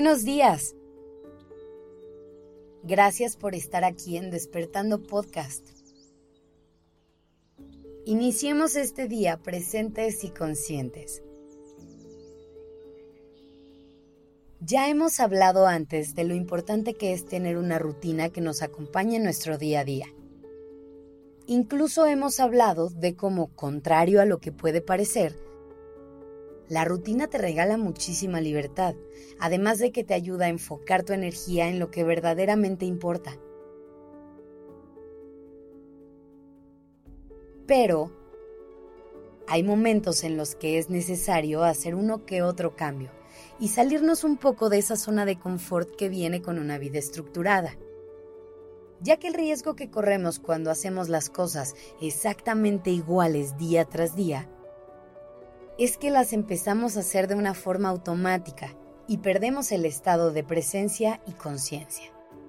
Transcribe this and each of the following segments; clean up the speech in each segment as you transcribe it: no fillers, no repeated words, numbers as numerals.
Buenos días. Gracias por estar aquí en Despertando Podcast. Iniciemos este día presentes y conscientes. Ya hemos hablado antes de lo importante que es tener una rutina que nos acompañe en nuestro día a día. Incluso hemos hablado de cómo, contrario a lo que puede parecer, la rutina te regala muchísima libertad, además de que te ayuda a enfocar tu energía en lo que verdaderamente importa. Pero hay momentos en los que es necesario hacer uno que otro cambio y salirnos un poco de esa zona de confort que viene con una vida estructurada. Ya que el riesgo que corremos cuando hacemos las cosas exactamente iguales día tras día es que las empezamos a hacer de una forma automática y perdemos el estado de presencia y conciencia.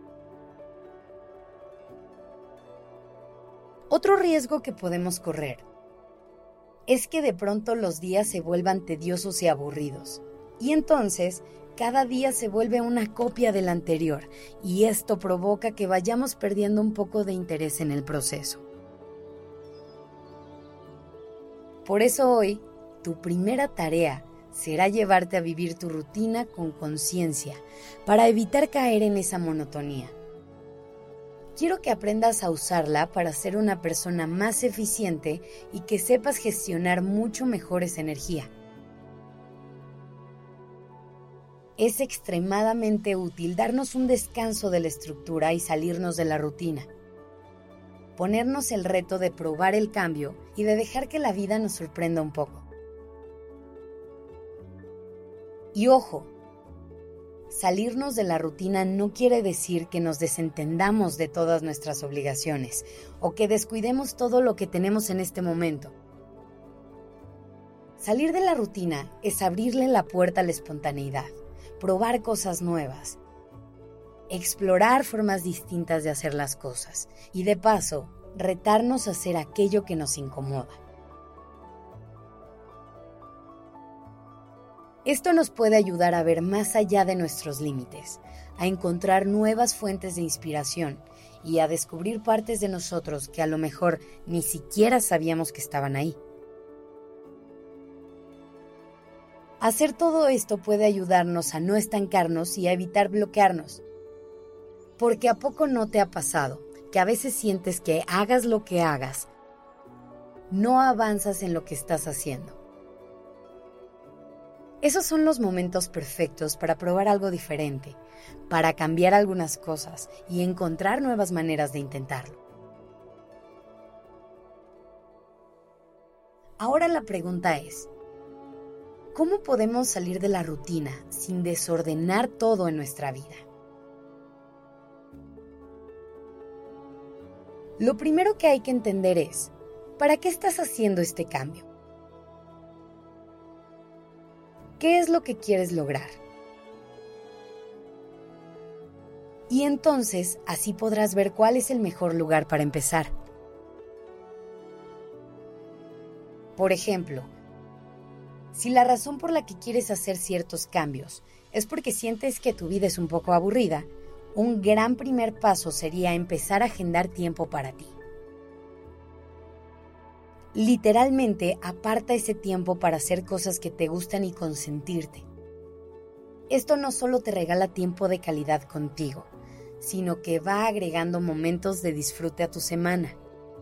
Otro riesgo que podemos correr es que de pronto los días se vuelvan tediosos y aburridos, y entonces cada día se vuelve una copia del anterior, y esto provoca que vayamos perdiendo un poco de interés en el proceso. Por eso hoy, tu primera tarea será llevarte a vivir tu rutina con conciencia para evitar caer en esa monotonía. Quiero que aprendas a usarla para ser una persona más eficiente y que sepas gestionar mucho mejor esa energía. Es extremadamente útil darnos un descanso de la estructura y salirnos de la rutina. Ponernos el reto de probar el cambio y de dejar que la vida nos sorprenda un poco. Y ojo, salirnos de la rutina no quiere decir que nos desentendamos de todas nuestras obligaciones o que descuidemos todo lo que tenemos en este momento. Salir de la rutina es abrirle la puerta a la espontaneidad, probar cosas nuevas, explorar formas distintas de hacer las cosas y de paso, retarnos a hacer aquello que nos incomoda. Esto nos puede ayudar a ver más allá de nuestros límites, a encontrar nuevas fuentes de inspiración y a descubrir partes de nosotros que a lo mejor ni siquiera sabíamos que estaban ahí. Hacer todo esto puede ayudarnos a no estancarnos y a evitar bloquearnos. Porque ¿a poco no te ha pasado que a veces sientes que hagas lo que hagas, no avanzas en lo que estás haciendo? Esos son los momentos perfectos para probar algo diferente, para cambiar algunas cosas y encontrar nuevas maneras de intentarlo. Ahora la pregunta es, ¿cómo podemos salir de la rutina sin desordenar todo en nuestra vida? Lo primero que hay que entender es, ¿para qué estás haciendo este cambio? ¿Qué es lo que quieres lograr? Y entonces, así podrás ver cuál es el mejor lugar para empezar. Por ejemplo, si la razón por la que quieres hacer ciertos cambios es porque sientes que tu vida es un poco aburrida, un gran primer paso sería empezar a agendar tiempo para ti. Literalmente, aparta ese tiempo para hacer cosas que te gustan y consentirte. Esto no solo te regala tiempo de calidad contigo, sino que va agregando momentos de disfrute a tu semana.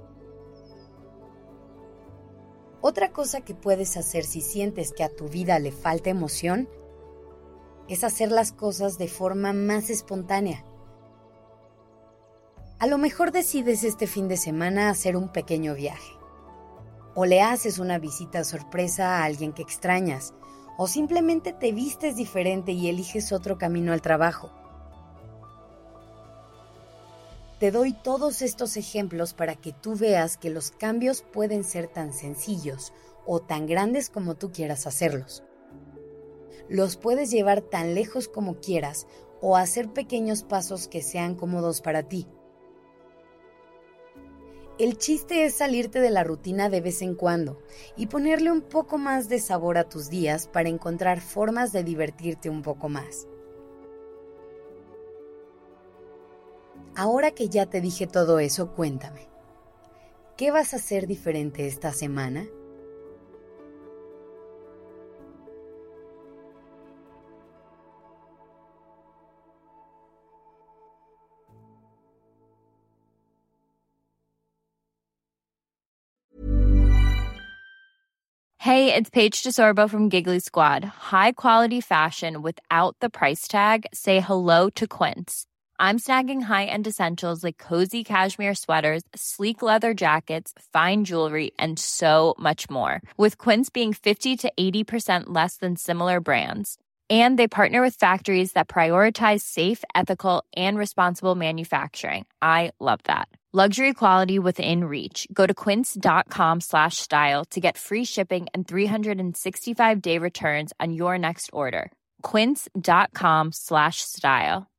Otra cosa que puedes hacer si sientes que a tu vida le falta emoción es hacer las cosas de forma más espontánea. A lo mejor decides este fin de semana hacer un pequeño viaje. O le haces una visita sorpresa a alguien que extrañas, o simplemente te vistes diferente y eliges otro camino al trabajo. Te doy todos estos ejemplos para que tú veas que los cambios pueden ser tan sencillos o tan grandes como tú quieras hacerlos. Los puedes llevar tan lejos como quieras o hacer pequeños pasos que sean cómodos para ti. El chiste es salirte de la rutina de vez en cuando y ponerle un poco más de sabor a tus días para encontrar formas de divertirte un poco más. Ahora que ya te dije todo eso, cuéntame, ¿qué vas a hacer diferente esta semana? Hey, it's Paige DeSorbo from Giggly Squad. High quality fashion without the price tag. Say hello to Quince. I'm snagging high-end essentials like cozy cashmere sweaters, sleek leather jackets, fine jewelry, and so much more. With Quince being 50 to 80% less than similar brands. And they partner with factories that prioritize safe, ethical, and responsible manufacturing. I love that. Luxury quality within reach. Go to quince.com/style to get free shipping and 365-day returns on your next order. Quince.com/style.